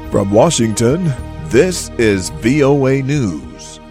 From Washington, this is VOA News.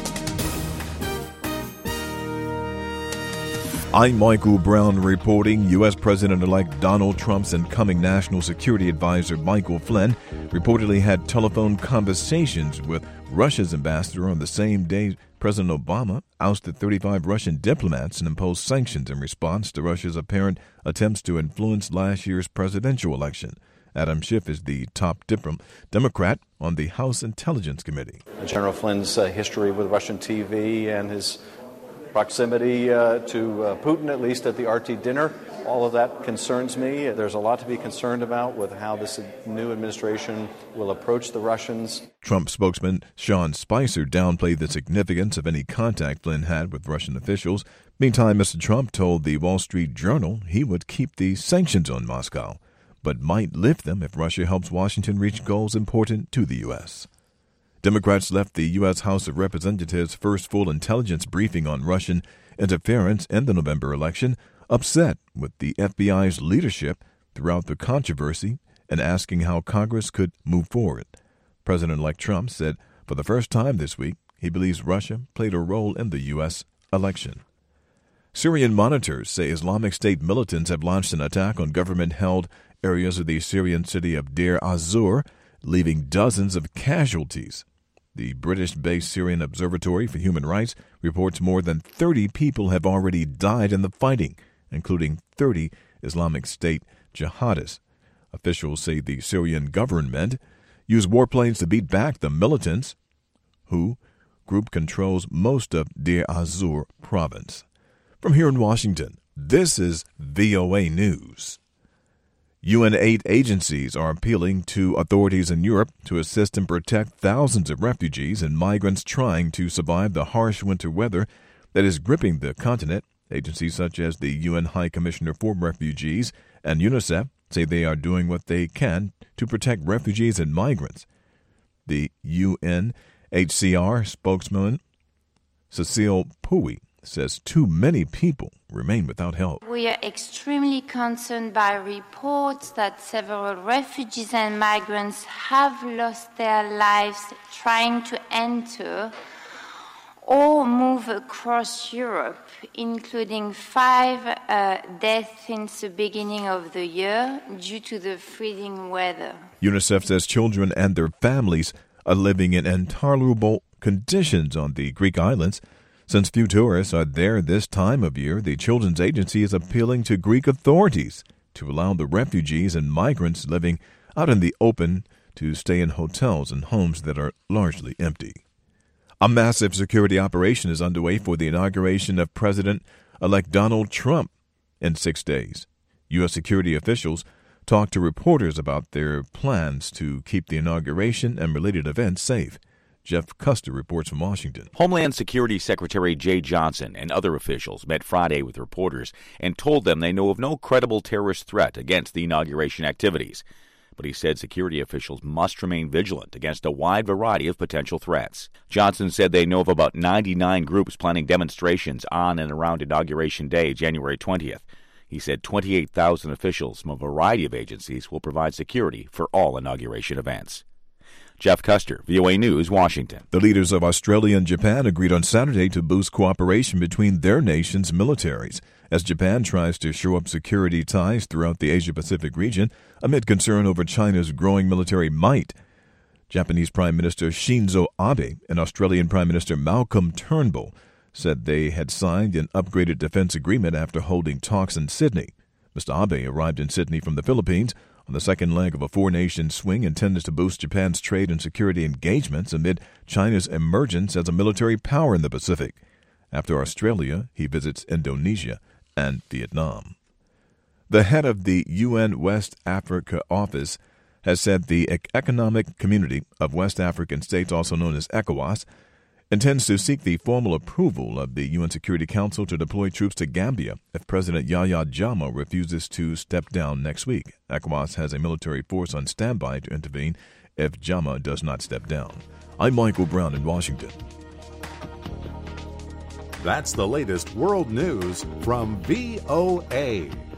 I'm Michael Brown reporting. U.S. President-elect Donald Trump's incoming National Security Advisor Michael Flynn reportedly had telephone conversations with Russia's ambassador on the same day President Obama ousted 35 Russian diplomats and imposed sanctions in response to Russia's apparent attempts to influence last year's presidential election. Adam Schiff is the top Democrat on the House Intelligence Committee. General Flynn's history with Russian TV and his proximity to Putin, at least at the RT dinner, all of that concerns me. There's a lot to be concerned about with how this new administration will approach the Russians. Trump spokesman Sean Spicer downplayed the significance of any contact Flynn had with Russian officials. Meantime, Mr. Trump told the Wall Street Journal he would keep the sanctions on Moscow, but might lift them if Russia helps Washington reach goals important to the U.S. Democrats left the U.S. House of Representatives' first full intelligence briefing on Russian interference in the November election upset with the FBI's leadership throughout the controversy and asking how Congress could move forward. President-elect Trump said for the first time this week he believes Russia played a role in the U.S. election. Syrian monitors say Islamic State militants have launched an attack on government-held areas of the Syrian city of Deir az-Zor, leaving dozens of casualties. The British-based Syrian Observatory for Human Rights reports more than 30 people have already died in the fighting, including 30 Islamic State jihadists. Officials say the Syrian government used warplanes to beat back the militants, who group controls most of Deir az-Zor province. From here in Washington, this is VOA News. UN aid agencies are appealing to authorities in Europe to assist and protect thousands of refugees and migrants trying to survive the harsh winter weather that is gripping the continent. Agencies such as the UN High Commissioner for Refugees and UNICEF say they are doing what they can to protect refugees and migrants. The UNHCR spokesman, Cecile Pouy, says too many people remain without help. We are extremely concerned by reports that several refugees and migrants have lost their lives trying to enter or move across Europe, including 5 deaths since the beginning of the year due to the freezing weather. UNICEF says children and their families are living in intolerable conditions on the Greek islands. Since few tourists are there this time of year, the Children's Agency is appealing to Greek authorities to allow the refugees and migrants living out in the open to stay in hotels and homes that are largely empty. A massive security operation is underway for the inauguration of President-elect Donald Trump in 6 days. U.S. security officials talked to reporters about their plans to keep the inauguration and related events safe. Jeff Custer reports from Washington. Homeland Security Secretary Jay Johnson and other officials met Friday with reporters and told them they know of no credible terrorist threat against the inauguration activities. But he said security officials must remain vigilant against a wide variety of potential threats. Johnson said they know of about 99 groups planning demonstrations on and around Inauguration Day, January 20th. He said 28,000 officials from a variety of agencies will provide security for all inauguration events. Jeff Custer, VOA News, Washington. The leaders of Australia and Japan agreed on Saturday to boost cooperation between their nations' militaries as Japan tries to shore up security ties throughout the Asia-Pacific region amid concern over China's growing military might. Japanese Prime Minister Shinzo Abe and Australian Prime Minister Malcolm Turnbull said they had signed an upgraded defense agreement after holding talks in Sydney. Mr. Abe arrived in Sydney from the Philippines on the second leg of a 4-nation swing intended to boost Japan's trade and security engagements amid China's emergence as a military power in the Pacific. After Australia, he visits Indonesia and Vietnam. The head of the UN West Africa office has said the Economic Community of West African States, also known as ECOWAS, intends to seek the formal approval of the UN Security Council to deploy troops to Gambia if President Yahya Jammeh refuses to step down next week. ECOWAS has a military force on standby to intervene if Jammeh does not step down. I'm Michael Brown in Washington. That's the latest world news from VOA.